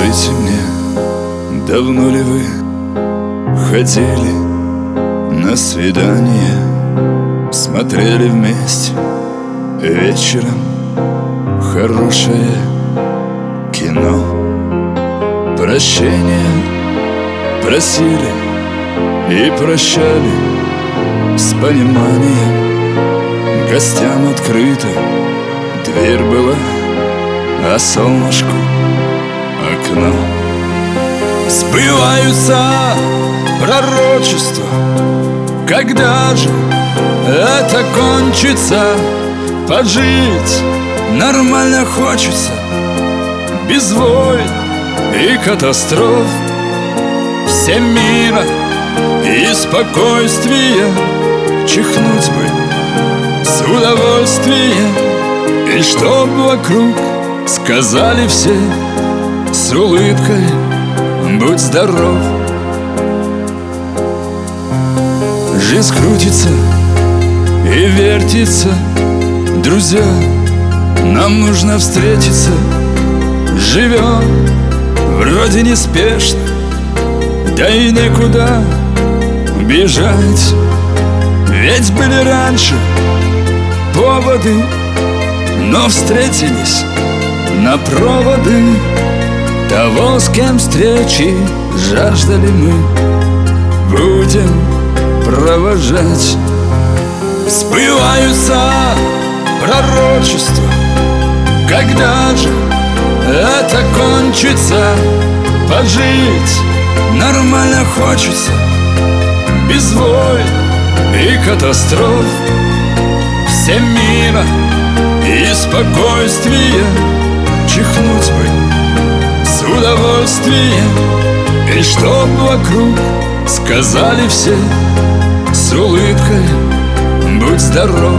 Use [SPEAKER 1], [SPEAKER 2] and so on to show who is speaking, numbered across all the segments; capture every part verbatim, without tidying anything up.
[SPEAKER 1] Скажите мне, давно ли вы ходили на свидание, смотрели вместе вечером хорошее кино, прощения просили и прощали с пониманием. Гостям открыта дверь была, а солнышку окно. Сбываются пророчества, когда же это кончится? Пожить нормально хочется, без войн и катастроф. Всем мира и спокойствия, чихнуть бы с удовольствием, и чтоб вокруг сказали все с улыбкой: будь здоров. Жизнь крутится и вертится, друзья, нам нужно встретиться. Живем вроде неспешно, да и некуда бежать. Ведь были раньше поводы, но встретились на проводы. Того, с кем встречи жаждали мы, будем провожать. Сбываются пророчества, когда же это кончится? Пожить нормально хочется, без войн и катастроф. Всем мира и спокойствия, чихнуть бы с удовольствием, и чтоб вокруг сказали все с улыбкой: будь здоров.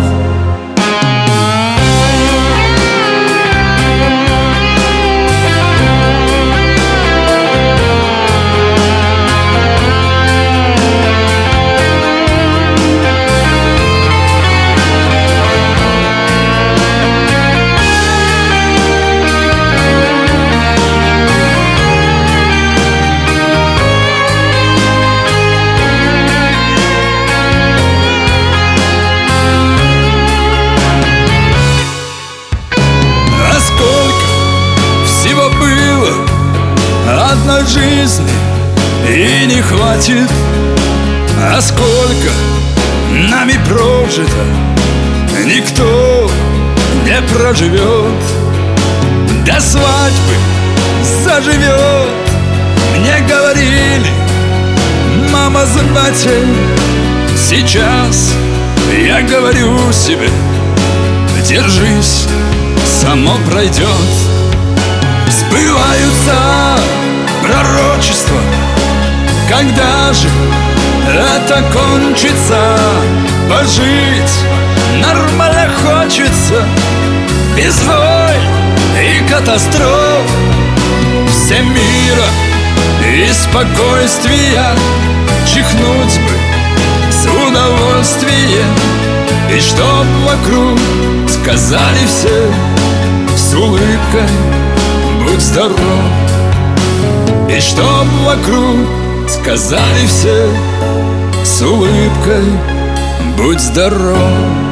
[SPEAKER 1] Одной жизни и не хватит, а сколько нами прожито, никто не проживет. До свадьбы заживет, мне говорили мама с батей. Сейчас я говорю себе: держись, само пройдет. Сбываются пророчества, когда же это кончится? Пожить нормально хочется, без войн и катастроф. Всем мира и спокойствия, чихнуть бы с удовольствием, и чтоб вокруг сказали все с улыбкой: будь здоров. И чтоб вокруг сказали все с улыбкой: будь здоров.